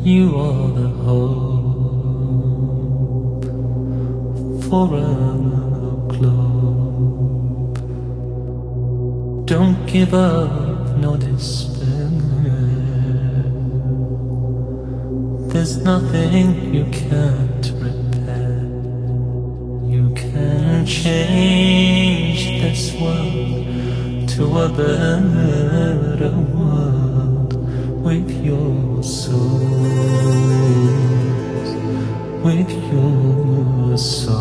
You are the hope for a globe. Don't give up, no despair. There's nothing you can't repair. You can change this world to a better world with your souls, with your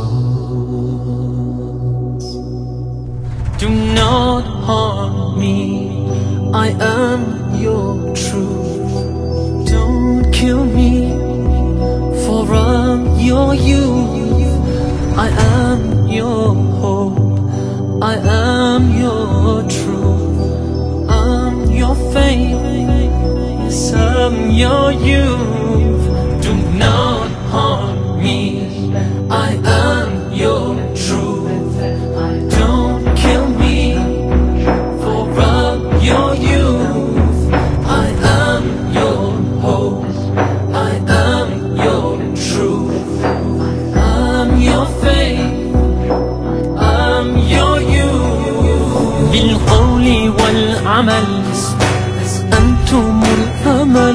souls. Do not harm me, I am your truth. Don't kill me, for I'm your youth. I am your hope, I am your truth. I'm your faith, yes, I'm your youth. Do not harm me, I am your truth. Don't kill me, for I'm your youth. I am your hope, I am your truth. I'm your faith, I'm your youth. بالقول والعمل أنتم الأمل.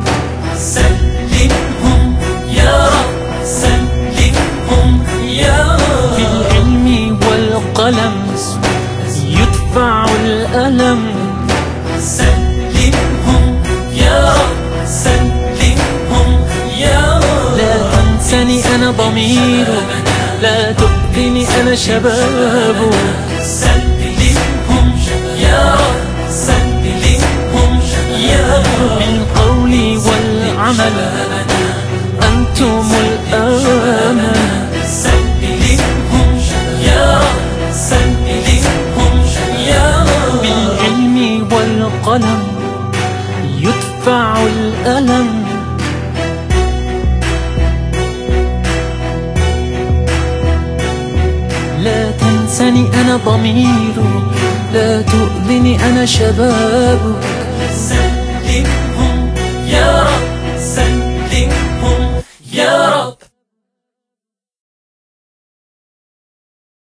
سلمهم يا رب، سلمهم يا رب. بالعلم والقلم يدفع الألم. سلمهم يا رب، سلمهم يا رب. لا تنسني أنا ضميرك، لا تؤذني أنا شبابك. سلمهم يا رب، سلمهم يا رب. بالقول والعمل أنتم الأمل. سلمهم يا رب، سلمهم يا رب. بالعلم والقلم يدفع الألم. لا تنسني أنا ضميرك، لا تؤذني أنا شبابك.